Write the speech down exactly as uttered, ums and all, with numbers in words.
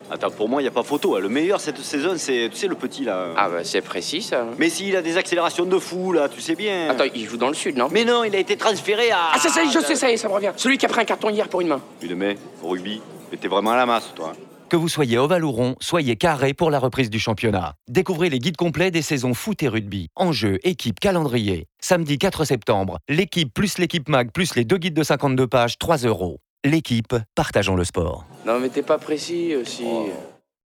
Attends, pour moi, il n'y a pas photo. Hein. Le meilleur cette saison, c'est, tu sais, le petit, là. Ah bah c'est précis, ça. Mais s'il a des accélérations de fou, là, tu sais bien. Attends, il joue dans le sud, non? Mais non, il a été transféré à... Ah ça, ça y est, je sais, ça y est, ça me revient. Celui qui a pris un carton hier pour une main. Une main, au rugby. Mais t'es vraiment à la masse, toi. Que vous soyez ovale ou rond, soyez carré pour la reprise du championnat. Découvrez les guides complets des saisons foot et rugby. Enjeux, équipe, calendrier. Samedi quatre septembre, l'équipe plus l'équipe mag plus les deux guides de cinquante-deux pages, trois euros. L'équipe, partageons le sport. Non mais t'es pas précis aussi. Oh.